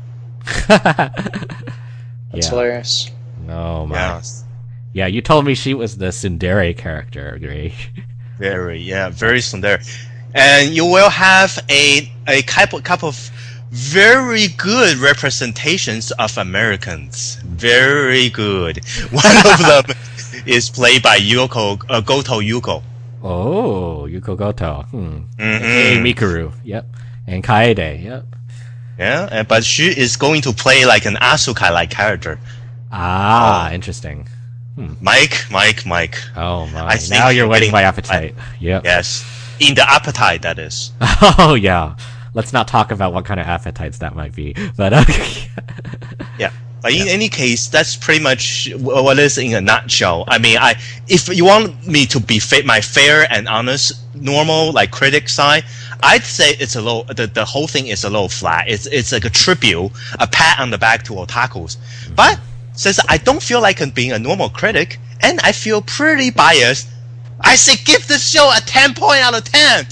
That's Yeah. hilarious. Oh, my. Yeah. Yeah, you told me she was the tsundere character, Gray. Very, yeah, very slender. And you will have a a couple couple of very good representations of Americans. Very good. One of them is played by Yuko uh, Goto Yuko. Oh, Yuko Goto. Hmm. Mhm. Hey, Mikuru. Yep. And Kaede. Yep. Yeah, and, but she is going to play like an Asuka-like character. Ah, Oh. interesting. Mike, Mike, Mike. Oh, my. I think Now you're you're whetting getting- my appetite. Yep. Yes, in the appetite, that is. Oh, yeah. Let's not talk about what kind of appetites that might be. But, uh, Yeah. But in any case, that's pretty much wh- what it is in a nutshell. I mean, I if you want me to be fa- my fair and honest, normal like critic side, I'd say it's a little. The, the whole thing is a little flat. It's it's like a tribute, a pat on the back to otakus. But since I don't feel like I'm being a normal critic, and I feel pretty biased, I say give this show a ten point out of ten.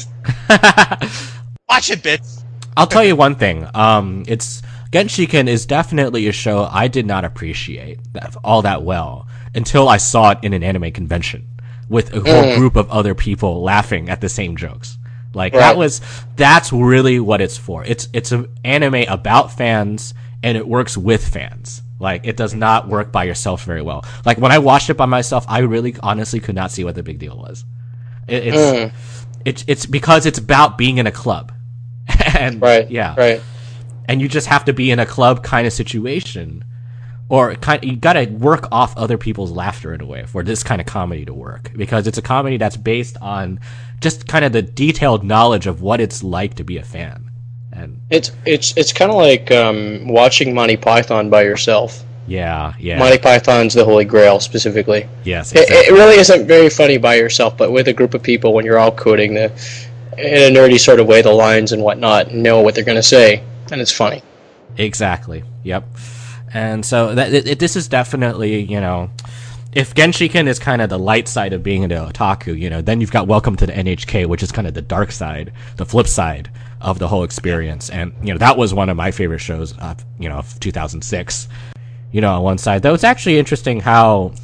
Watch it, bitch. I'll tell you one thing. Um, it's Genshiken is definitely a show I did not appreciate that, all that well until I saw it in an anime convention with a whole group of other people laughing at the same jokes. Like Right. that was that's really what it's for. It's it's an anime about fans and it works with fans. Like it does not work by yourself very well. Like when I watched it by myself, I really honestly could not see what the big deal was. It, it's it's it's because it's about being in a club. and Right. yeah. Right. And you just have to be in a club kind of situation, or kind you got to work off other people's laughter in a way for this kind of comedy to work, because it's a comedy that's based on just kind of the detailed knowledge of what it's like to be a fan. And It's it's it's kind of like um, watching Monty Python by yourself. yeah, yeah, Monty Python's the Holy Grail specifically. yes, It, exactly. it really isn't very funny by yourself, but with a group of people, when you're all quoting the in a nerdy sort of way the lines and whatnot, and know what they're going to say, then it's funny. Exactly. Yep. And so that it, it, this is definitely, you know, if Genshiken is kind of the light side of being into otaku, you know, then you've got Welcome to the N H K, which is kind of the dark side, the flip side of the whole experience. And, you know, that was one of my favorite shows of, you know, of two thousand six, you know, on one side. Though it's actually interesting how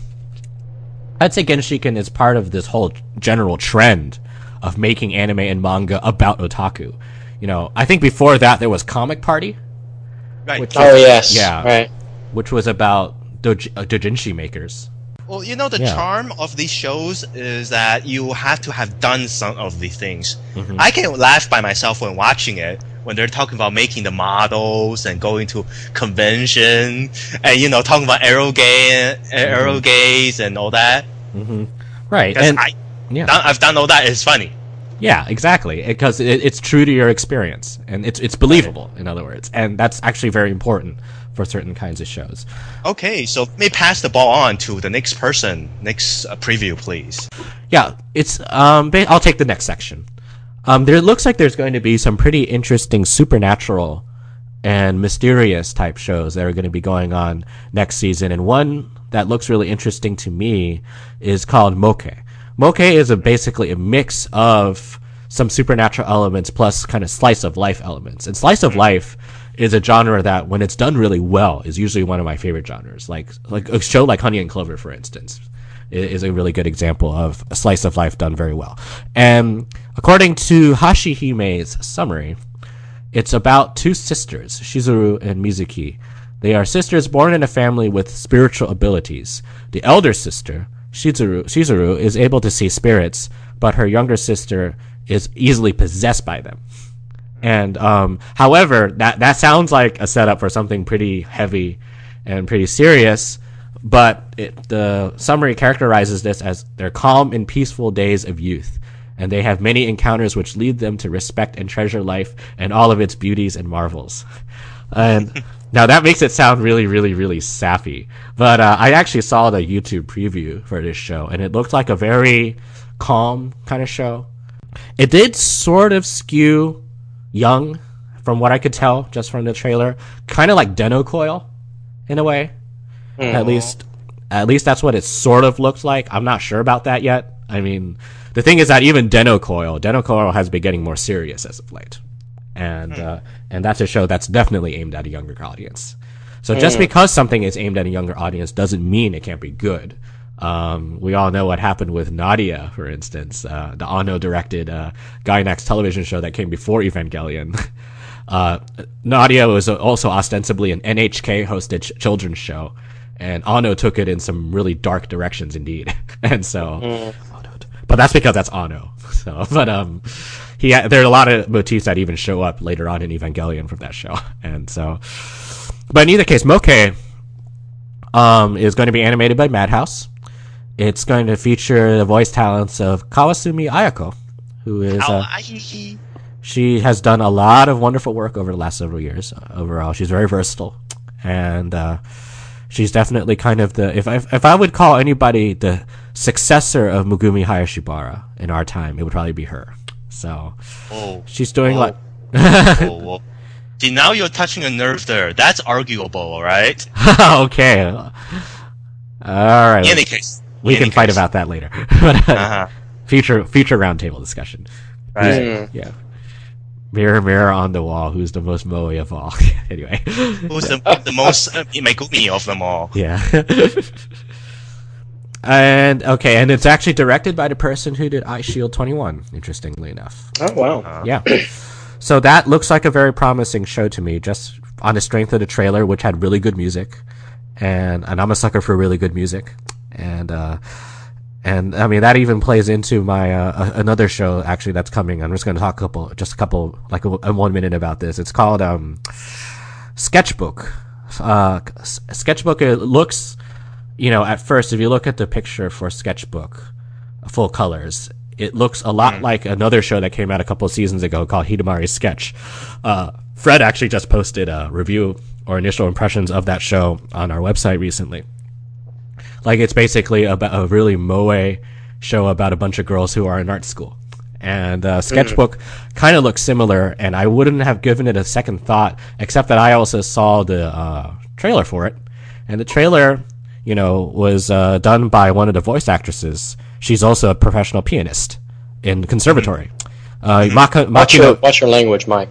I'd say Genshiken is part of this whole general trend of making anime and manga about otaku. You know, I think before that there was Comic Party, Right. Which- Oh yes, Yeah. right. which was about doj- uh, doujinshi makers. Well, you know, the Yeah. charm of these shows is that you have to have done some of these things. Mm-hmm. I can laugh by myself when watching it, when they're talking about making the models and going to convention and, you know, talking about aerogay, aerogays and all that. Right. Because And I, yeah. done, I've done all that. It's funny. yeah, exactly. Because it, it's true to your experience and it's it's believable, in other words. And that's actually very important for certain kinds of shows. Okay, so let me pass the ball on to the next person. Next uh, preview, please. Yeah, it's um ba- I'll take the next section. Um there looks like there's going to be some pretty interesting supernatural and mysterious type shows that are going to be going on next season, and one that looks really interesting to me is called Moke. Moke is a, basically a mix of some supernatural elements plus kind of slice of life elements. And slice of life is a genre that, when it's done really well, is usually one of my favorite genres. Like like a show like Honey and Clover, for instance, is a really good example of a slice of life done very well. And according to Hashihime's summary, it's about two sisters, Shizuru and Mizuki. They are sisters born in a family with spiritual abilities. The elder sister, Shizuru, Shizuru, is able to see spirits, but her younger sister is easily possessed by them. And um, however, that that sounds like a setup for something pretty heavy and pretty serious. But it, the summary characterizes this as their calm and peaceful days of youth, and they have many encounters which lead them to respect and treasure life and all of its beauties and marvels. And now that makes it sound really, really, really sappy. But uh, I actually saw the YouTube preview for this show, and it looked like a very calm kind of show. It did sort of skew young, from what I could tell just from the trailer, kind of like Deno Coil in a way. Mm. At least, at least that's what it sort of looked like. I'm not sure about that yet. I mean, the thing is that even Deno Coil, Deno Coil has been getting more serious as of late, and mm. uh, and that's a show that's definitely aimed at a younger audience. So mm. just because something is aimed at a younger audience doesn't mean it can't be good. Um, we all know what happened with Nadia, for instance, uh, the Anno directed uh, Gainax television show that came before Evangelion. uh, Nadia was also ostensibly an N H K hosted ch- children's show. And Anno took it in some really dark directions indeed. And so, mm. but that's because that's Anno. So, but, um, he, there are a lot of motifs that even show up later on in Evangelion from that show. And so, but in either case, Moke, um, is going to be animated by Madhouse. It's going to feature the voice talents of Kawasumi Ayako, who is, uh, she has done a lot of wonderful work over the last several years. Overall, she's very versatile. And, uh, she's definitely kind of the, if I, if I would call anybody the successor of Megumi Hayashibara in our time, it would probably be her. So, oh, she's doing oh, like, oh, well. See, now you're touching a nerve there. That's arguable, right? Okay. All right. In any case. We in can any fight case. about that later. But, uh, uh-huh. Future, future roundtable discussion. Right. Mm. Yeah. Mirror, mirror on the wall, who's the most moe of all? Anyway. Who's the, the most uh, Megumi of them all? Yeah. And, okay, and it's actually directed by the person who did Eye Shield twenty-one, interestingly enough. Oh, wow. Uh, Yeah. So that looks like a very promising show to me, just on the strength of the trailer, which had really good music. And, and I'm a sucker for really good music. And, uh, And I mean, that even plays into my, uh, another show actually that's coming. I'm just going to talk a couple, just a couple, like a, a one minute about this. It's called, um, Sketchbook. Uh, Sketchbook, it looks, you know, at first, if you look at the picture for Sketchbook, full colors, it looks a lot mm. like another show that came out a couple of seasons ago called Hidamari's Sketch. Uh, Fred actually just posted a review or initial impressions of that show on our website recently. Like, it's basically about a really moe show about a bunch of girls who are in art school. And uh, Sketchbook mm. kind of looks similar, and I wouldn't have given it a second thought, except that I also saw the uh, trailer for it. And the trailer, you know, was uh, done by one of the voice actresses. She's also a professional pianist in conservatory. Uh, Maka, watch, your, watch your language, Mike.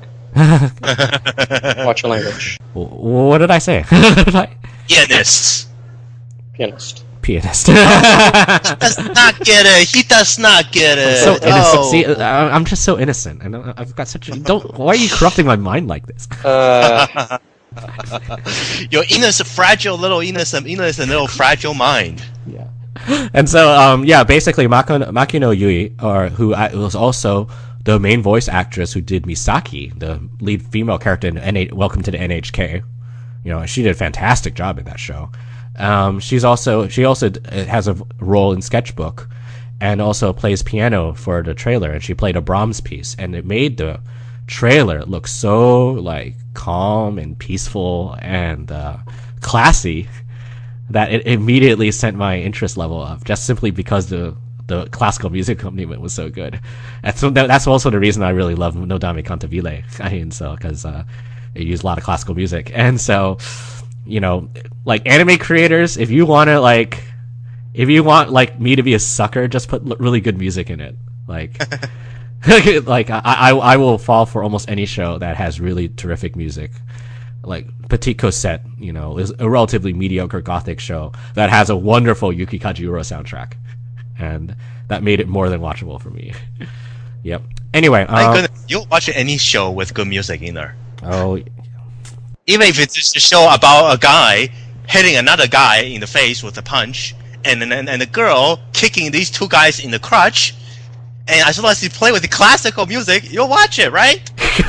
Watch your language. What did I say? Pianist. Pianist. Pianist. He does not get it. He does not get it. I'm so innocent. Oh. See, I'm just so innocent, and I've got such a don't. Why are you corrupting my mind like this? Uh. Your innocent, fragile little innocent, innocent little fragile mind. Yeah. And so, um, yeah, basically, Mako, Makino Yui, or who I, was also the main voice actress who did Misaki, the lead female character in N H- Welcome to the N H K. You know, she did a fantastic job in that show. Um, she's also she also has a role in Sketchbook, and also plays piano for the trailer. And she played a Brahms piece, and it made the trailer look so like calm and peaceful and uh, classy that it immediately sent my interest level up, just simply because the the classical music accompaniment was so good. That's that's also the reason I really love Nodame Cantabile. I mean, so because uh, it used a lot of classical music, and so you know, like anime creators, if you want to like, if you want like me to be a sucker, just put l- really good music in it. Like, like I, I I will fall for almost any show that has really terrific music. Like Petit Cosette, you know, is a relatively mediocre gothic show that has a wonderful Yuki Kajiura soundtrack, and that made it more than watchable for me. Yep. Anyway, My um, goodness, you'll watch any show with good music in there. oh, Even if it's just a show about a guy hitting another guy in the face with a punch, and and, and the girl kicking these two guys in the crotch, and as long as you play with the classical music, you'll watch it, right?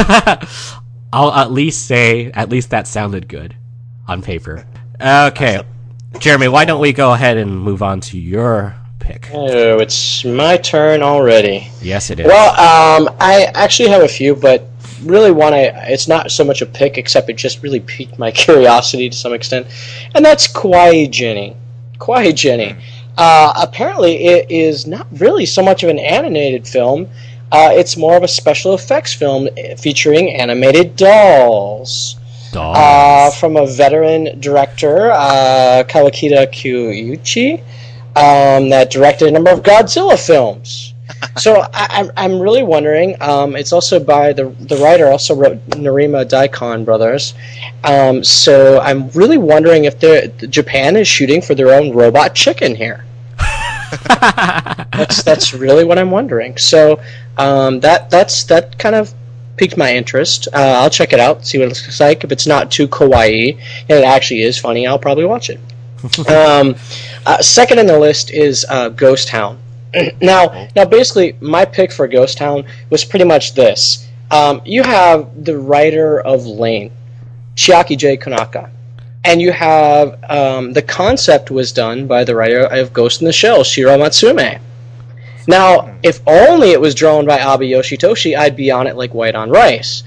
I'll at least say, at least that sounded good on paper. Okay, Jeremy, why don't we go ahead and move on to your pick? Oh, it's my turn already. Yes, it is. Well, um, I actually have a few, but really one I it's not so much a pick, except it just really piqued my curiosity to some extent, and that's Kawaii Jenny. Kawaii Jenny. Uh, apparently, it is not really so much of an animated film. Uh, it's more of a special effects film featuring animated dolls. Dolls. Uh, from a veteran director, uh, Kawakita Kyuichi, um, that directed a number of Godzilla films. So I, I'm I'm really wondering. Um, it's also by the the writer also wrote Narima Daikon Brothers. Um, so I'm really wondering if the Japan is shooting for their own robot chicken here. that's that's really what I'm wondering. So um, that that's that kind of piqued my interest. Uh, I'll check it out, see what it looks like. If it's not too kawaii and it actually is funny, I'll probably watch it. um, uh, second on the list is uh, Ghost Town. now, now, basically, my pick for Ghost Town was pretty much this. Um, you have the writer of Lane, Chiaki J. Konaka. And you have, um, the concept was done by the writer of Ghost in the Shell, Shiro Matsume. Now, if only it was drawn by Abe Yoshitoshi, I'd be on it like white on rice.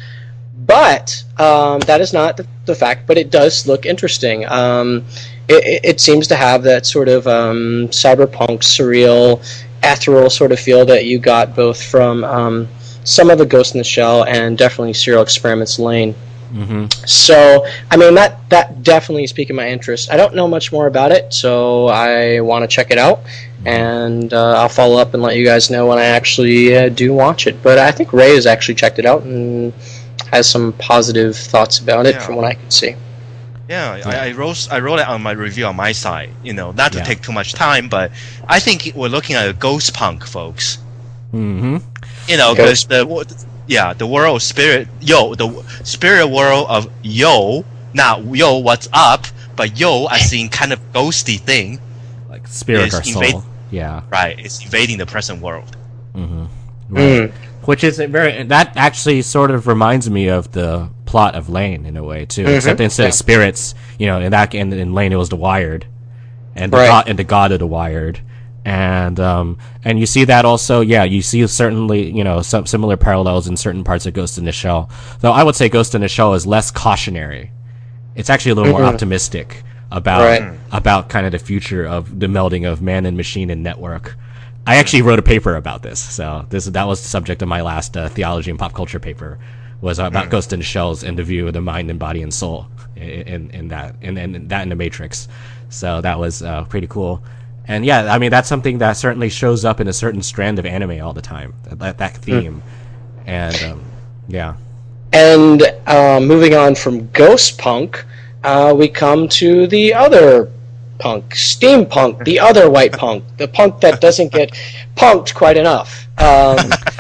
But um, that is not the, the fact, but it does look interesting. Um, it, it seems to have that sort of um, cyberpunk, surreal, ethereal sort of feel that you got both from um, some of the Ghost in the Shell and definitely Serial Experiments Lane. Mm-hmm. So, I mean, that, that definitely is piquing my interest. I don't know much more about it, so I want to check it out, and uh, I'll follow up and let you guys know when I actually uh, do watch it. But I think Ray has actually checked it out and has some positive thoughts about it Yeah. from what I can see. Yeah, I, I wrote I wrote it on my review on my side. You know, not to Yeah. take too much time, but I think we're looking at a ghost punk, folks. Mm-hmm. You know, because the wo- yeah, the world of spirit, yo, the spirit world of yo, not yo, what's up, but yo, as in kind of ghosty thing, Like spirit Is or soul. invade- Yeah. right? It's invading the present world. Mm-hmm. Right. Mm. Which is a very that actually sort of reminds me of the plot of Lane in a way too. Mhm. Except instead Yeah. of spirits, you know, in that in, in Lane it was the Wired, and the Right. god and the god of the Wired, and um and you see that also. Yeah, you see certainly you know some similar parallels in certain parts of Ghost in the Shell. Though I would say Ghost in the Shell is less cautionary. It's actually a little more Mhm. optimistic about Right. about kind of the future of the melding of man and machine and network. I actually wrote a paper about this, so this that was the subject of my last uh, theology and pop culture paper, was about Ghost in the Shells and the view of the mind and body and soul in in, in that in, in that in the Matrix. So that was uh, pretty cool, and yeah, I mean that's something that certainly shows up in a certain strand of anime all the time. That that theme, and um, yeah, And uh, moving on from ghost punk, uh, we come to the other punk, steampunk, the other white punk, the punk that doesn't get punked quite enough. Um,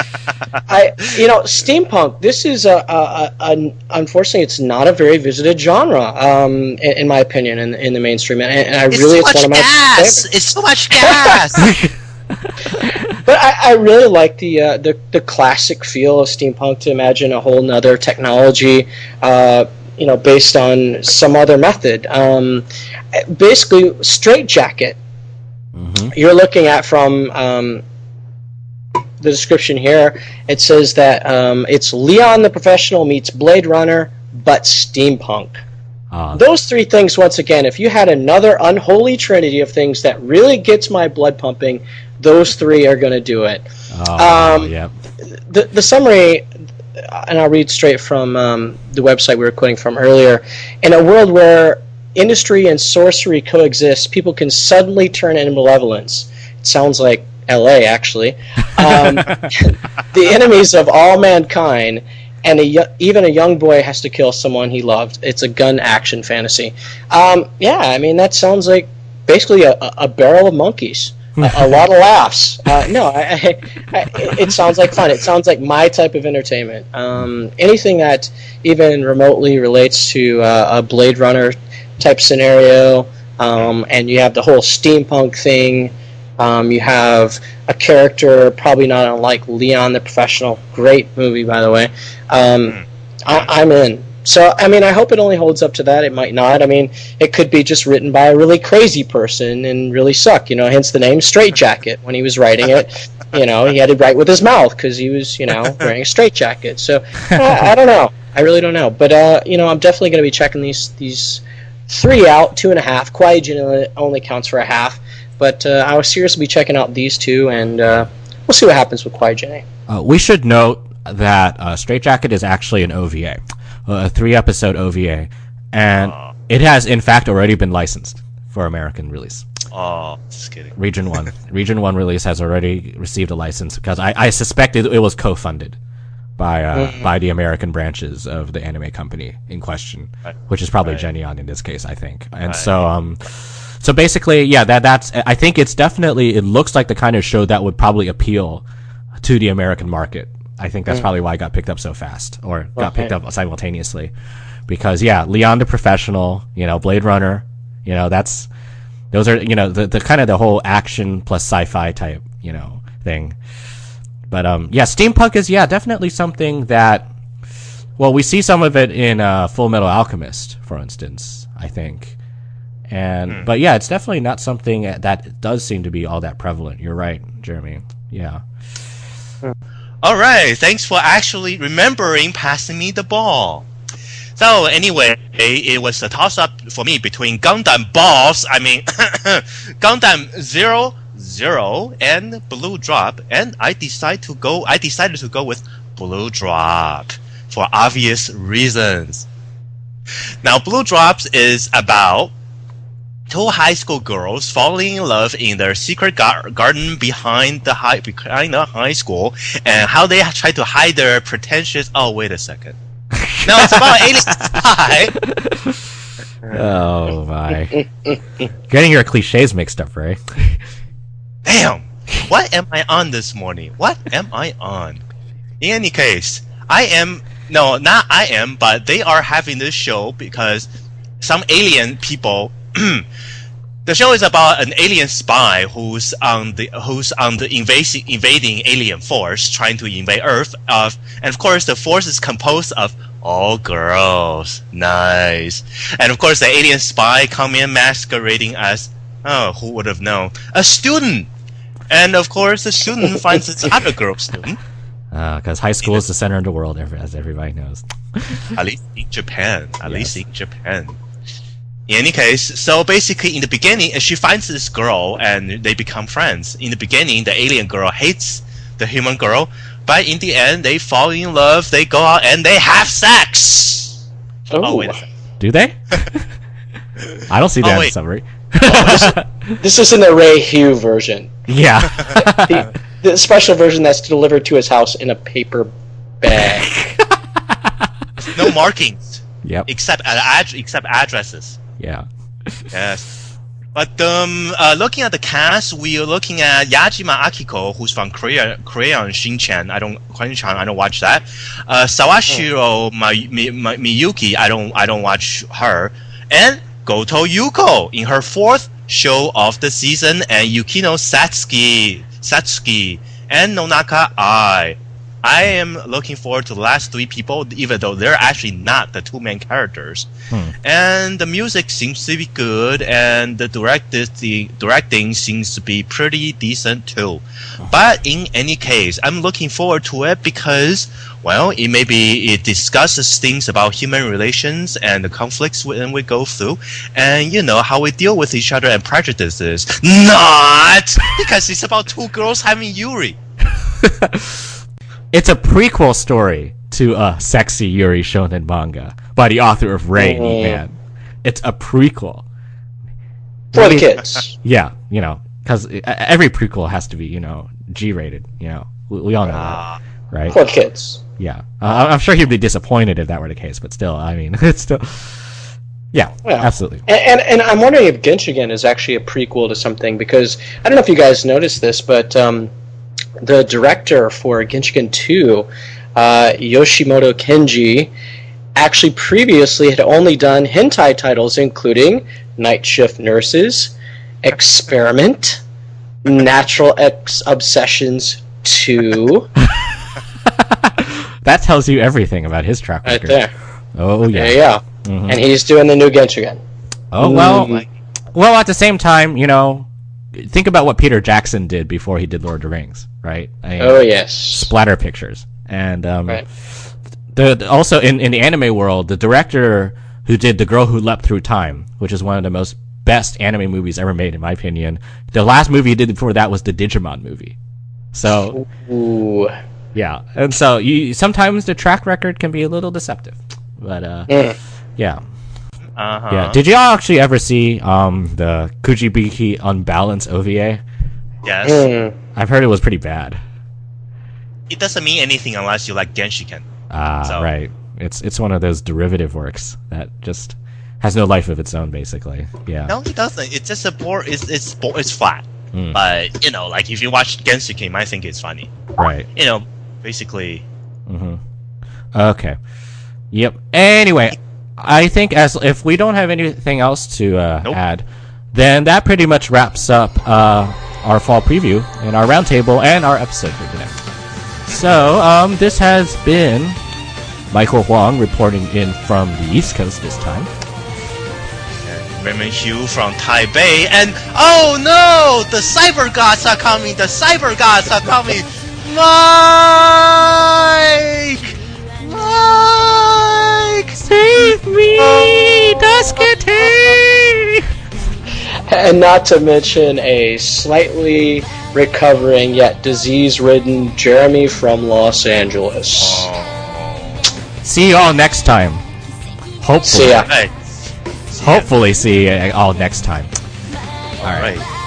I, you know, steampunk. This is a, a, a, a unfortunately, it's not a very visited genre, um, in, in my opinion, in, in the mainstream, and, and I It's really, so it's much one of my gas. favorites. It's so much gas. But I, I really like the, uh, the the classic feel of steampunk. To imagine a whole nother technology, uh, you know, based on some other method. Um, basically, straitjacket. mm-hmm. You're looking at from um, the description here. It says that um, it's Leon the Professional meets Blade Runner, but steampunk. uh, Those three things, once again, if you had another unholy trinity of things that really gets my blood pumping, those three are going to do it. oh, um, yeah, The, the summary, and I'll read straight from um, the website we were quoting from earlier. In a world where industry and sorcery coexist, people can suddenly turn into malevolence. It sounds like L A, actually. Um, the enemies of all mankind, and a, even a young boy has to kill someone he loved. It's a gun action fantasy. Um, yeah, I mean, that sounds like basically a, a barrel of monkeys. a, a lot of laughs. Uh, no, I, I, I, it sounds like fun. It sounds like my type of entertainment. Um, anything that even remotely relates to uh, a Blade Runner type scenario, um, and you have the whole steampunk thing. Um, you have a character probably not unlike Leon the Professional. Great movie, by the way. Um, I, I'm in. So, I mean, I hope it only holds up to that. It might not. I mean, it could be just written by a really crazy person and really suck, you know, hence the name Straitjacket. When he was writing it, you know, he had to write with his mouth because he was, you know, wearing a straitjacket. So, I, I don't know. I really don't know. But, uh, you know, I'm definitely going to be checking these these three out, two and a half. Kwai-Jin only counts for a half. But uh, I will seriously be checking out these two, and uh, we'll see what happens with Kwai-Jin. Uh, we should note that uh, Straitjacket is actually an O V A. A three-episode O V A, and uh, it has, in fact, already been licensed for American release. Oh, just kidding. Region one. Region one release has already received a license, because I, I suspect it, it was co-funded by uh, mm-hmm. by the American branches of the anime company in question, right. which is probably right. Geneon in this case, I think. And right. so, um, so basically, yeah, that that's. I think it's definitely, it looks like the kind of show that would probably appeal to the American market. I think that's mm. probably why it got picked up so fast, or got okay. picked up simultaneously. Because, yeah, Leon the Professional, you know, Blade Runner, you know, that's, those are, you know, the, the kind of the whole action plus sci-fi type, you know, thing. But, um, yeah, steampunk is, yeah, definitely something that, well, we see some of it in uh, Full Metal Alchemist, for instance, I think. And, mm. but yeah, it's definitely not something that does seem to be all that prevalent. You're right, Jeremy. Yeah. Mm. All right, thanks for actually remembering passing me the ball. So anyway, it was a toss-up for me between Gundam Balls, I mean Gundam Zero Zero and Blue Drop, and I decided to go. I decided to go with Blue Drop for obvious reasons. Now, Blue Drops is about two high school girls falling in love in their secret gar- garden behind the high behind the high school, and how they try to hide their pretentious. Oh, wait a second. No, it's about alien spy. Oh my! Getting your cliches mixed up, Ray. Damn! What am I on this morning? What am I on? In any case, I am no, not I am, but they are having this show because some alien people. The show is about an alien spy who's on the who's on the invasive, invading alien force trying to invade Earth. Of and of course the force is composed of all girls. Nice. And of course the alien spy come in masquerading as, oh, who would have known, a student. And of course the student finds this other girl student. Because uh, high school is the center of the world, as everybody knows. At least in Japan. At yes. least in Japan. In any case, so basically in the beginning, she finds this girl and they become friends. In the beginning, the alien girl hates the human girl, but in the end, they fall in love, they go out, and they have sex! Oh, oh wait a second. Do they? I don't see that oh, in the summary. Oh, this, this is in the Ray Hugh version. Yeah. the, the special version that's delivered to his house in a paper bag. No markings. Yep. Except, uh, ad- except addresses. Yeah. Yes. But um, uh, looking at the cast, we are looking at Yajima Akiko, who's from Korea, Korean Shin-chan. I don't, Korean-chan, I don't watch that. Uh, Sawashiro Mi- Mi- Mi- Miyuki, I don't, I don't watch her. And Goto Yuko in her fourth show of the season, and Yukino Satsuki, Satsuki, and Nonaka Ai. I am looking forward to the last three people, even though they're actually not the two main characters. Hmm. And the music seems to be good, and the direct the directing seems to be pretty decent too. But in any case, I'm looking forward to it because, well, it maybe it discusses things about human relations and the conflicts we, we go through, and you know how we deal with each other and prejudices. Not because it's about two girls having Yuri. It's a prequel story to a sexy Yuri shonen manga by the author of Rain, mm. man. it's a prequel. For Maybe- the kids. Yeah, you know, because every prequel has to be, you know, G-rated. You know, we, we all know that, right? For kids. Yeah, uh, I'm sure he'd be disappointed if that were the case, but still, I mean, it's still, yeah, Yeah. absolutely. And, and and I'm wondering if Genshiken is actually a prequel to something, because I don't know if you guys noticed this, but um, the director for Genshiken two, uh, Yoshimoto Kenji, actually previously had only done hentai titles including Night Shift Nurses, Experiment, Natural X Obsessions two, That tells you everything about his track right record. there. Oh yeah. There you go. Mhm. And he's doing the new Genshiken. Oh well. Mm. Well, at the same time, you know, think about what Peter Jackson did before he did Lord of the Rings, right? I mean, Oh yes. splatter pictures, and um, Right. the, the- also in in the anime world, the director who did The Girl Who Leapt Through Time, which is one of the most best anime movies ever made, in my opinion. The last movie he did before that was the Digimon movie. So Ooh. yeah, and so you sometimes the track record can be a little deceptive, but uh, Mm. yeah. Uh-huh. Yeah. Did y'all actually ever see um the Kujibiki Unbalanced O V A? Yes. Mm. I've heard it was pretty bad. It doesn't mean anything unless you like Genshiken. Ah, So- right. It's it's one of those derivative works that just has no life of its own, basically. Yeah. No, it doesn't. It's just a bore. It's it's bo- it's flat. Mm. But you know, like if you watch Genshiken, you might think it's funny. Right. You know, basically. Mm-hmm. Okay. Yep. Anyway, I think as if we don't have anything else to uh, Nope. add, then that pretty much wraps up uh, our fall preview and our roundtable and our episode for today. So um, this has been Michael Huang reporting in from the East Coast this time. Raymond Hugh from Taipei, and oh no, the cyber gods are coming. The cyber gods are coming. Mike, Mike, Save me, Duskity! And not to mention a slightly recovering yet disease-ridden Jeremy from Los Angeles. See you all next time. Hopefully. See ya. Right. Hopefully see you all next time. All right. Right.